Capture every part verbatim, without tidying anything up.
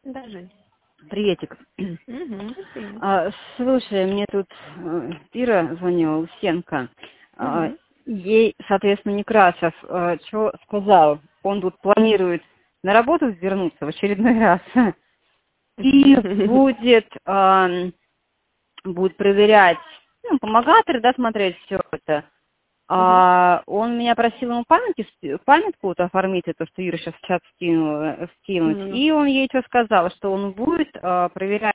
Даже. Приветик. Угу. А, слушай, мне тут э, Ира звонила, Лысенко. А, Угу. ей, соответственно, Некрасов а, что сказал? Он тут планирует на работу вернуться в очередной раз и будет, а, будет проверять, ну, помогаторы, да, смотреть все это. А, он меня просил ему памятки, памятку вот оформить, это, что Ира сейчас в чат скинула, скинуть. Mm. И он ей что сказал, что он будет а, проверять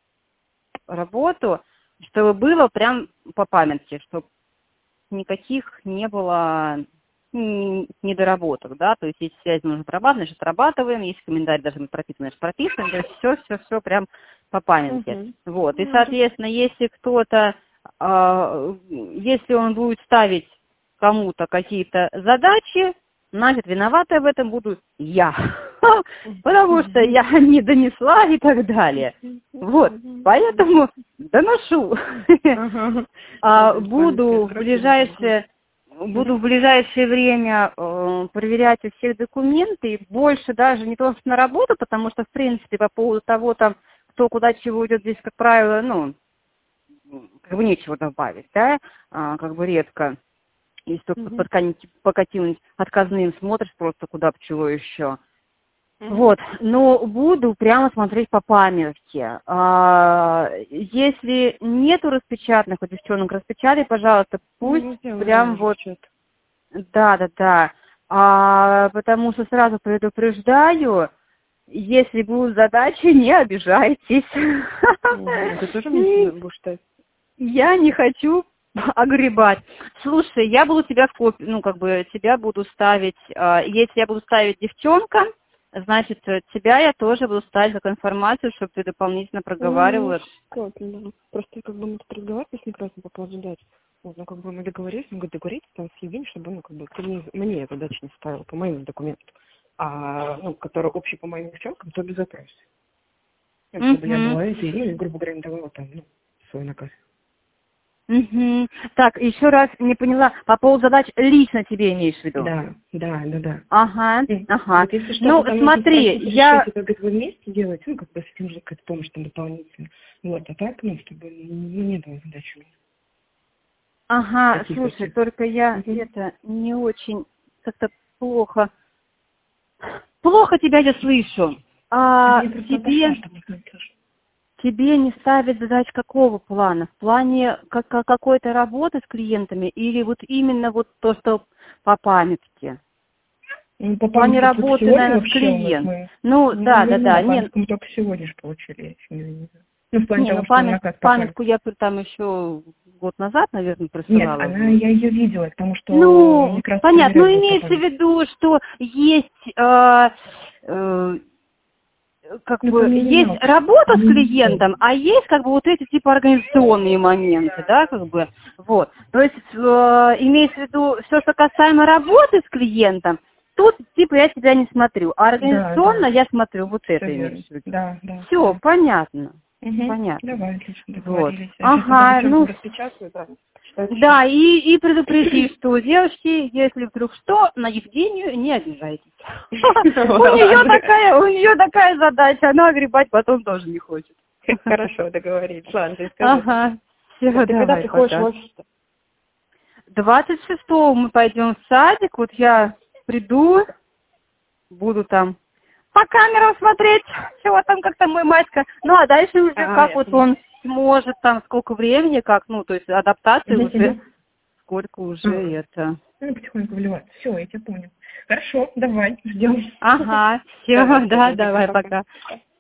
работу, чтобы было прям по памятке, чтобы никаких не было м, недоработок, да, то есть если связь нужно отрабатывать, значит отрабатываем, если комментарий должен быть прописан, значит прописываем, то есть все, все, все прям по памятке. Угу. Вот, и, Ну, соответственно, если кто-то, а, если он будет ставить кому-то какие-то задачи, значит, виноватая в этом буду я, потому что я не донесла и так далее. Вот, поэтому доношу. Ага. А, Буду в ближайшее, буду в ближайшее время э, проверять у всех документы, и больше даже не то, что на работу, потому что, в принципе, по поводу того, там, кто куда чего идет, здесь, как правило, ну, как бы нечего добавить, да, а, как бы редко. Если только Мгм. под каким-нибудь- по каким-нибудь отказным смотришь просто куда бы чего еще. Мгм. Вот, но буду прямо смотреть по памятке. А, если нету распечатанных, у девчонок распечатай, пожалуйста, пусть Ну, сделаю, прям да, вот, чё-то. да, да, да. А, потому что сразу предупреждаю, если будут задачи, не обижайтесь. Мгм. Ты тоже мне будешь ставить? Я не хочу огребать. Слушай, я буду тебя в копию, ну, как бы, тебя буду ставить, а, если я буду ставить девчонка, значит, э, тебя я тоже буду ставить как информацию, чтобы ты дополнительно Ну, проговаривала. как, да. Просто как бы мы тут разговаривали с Некрасом по поводу задач. Вот, ну, как бы мы договорились, мы говорим, договориться там с Евгением, чтобы, ну, как бы, ты мне, мне задачи не ставил по моим документам. А, ну, которые общие по моим девчонкам, то без вопросов. Ну, чтобы я Угу. была этой, ну, и, грубо говоря, не давала там, ну, свой наказ. Угу. Так, еще раз не поняла, по поводу задач лично тебе имеешь в виду? Да, да, да, да. Ага, И ага. вот если что-то Ну, там нужно смотри, просить решить, я... это как бы вместе делать, ну, как бы с тем же, как помощь там дополнительно. Вот, а так, ну, чтобы, ну, не было задачи у меня. Ага, Таких слушай, этих. только я Угу. это не очень как-то плохо... Плохо тебя я слышу. Это А я просто отошла, тебе... чтобы никто не слышал. Тебе не ставят задач какого плана? В плане как, как- какой-то работы с клиентами или вот именно вот то, что по памятке? Ну, по В плане памятке только работы, сегодня наверное, с вообще у нас клиентом. мы... Ну, Ну, да, да, наверное, да. да, Не, памятку мы только сегодня же получили, я еще не, не знаю. Ну, в плане не, ну того, что память, наказ по памятку памятке. я там еще год назад, наверное, Нет, присылала. она, я ее видела, потому что Ну, как раз понятно. Ну, проверял вот по имеется в памятке. виду, что есть э, э, как Ну, по бы есть минималке. работа с клиентом, а есть как бы вот эти типа организационные моменты, да, как бы, вот. То есть э, имеется в виду все, что касаемо работы с клиентом, тут типа я тебя не смотрю, а Да, организационно да, я смотрю вот все это верно. имеешь в виду. Да, да, Все, да. понятно, Угу. понятно. Давай, отлично, Вот. договорились. Я сейчас тогда Ага, девчонкам ну распечатаю, да, почитать еще. да, и, и предупреди, что девушки, если вдруг что, на Евгению не обижайтесь. У нее Ладно. такая, у нее такая задача, она огребать потом тоже не хочет. Хорошо, договорились. Ладно, ты скажи. Ага, все, Так ты когда давай, приходишь в пока. офис-то? двадцать шестого мы пойдем в садик, вот я приду, буду там по камерам смотреть, чего там, как там мой Маська. Ну, а дальше уже А, как я вот поняла. он сможет, там, сколько времени, как, ну, то есть адаптации Угу, уже, угу. сколько уже А, это... ну, потихоньку вливать. Все, я тебя понял. Хорошо, давай, ждем. Ага, все, Давай, да, ладно, давай, пока-пока. пока.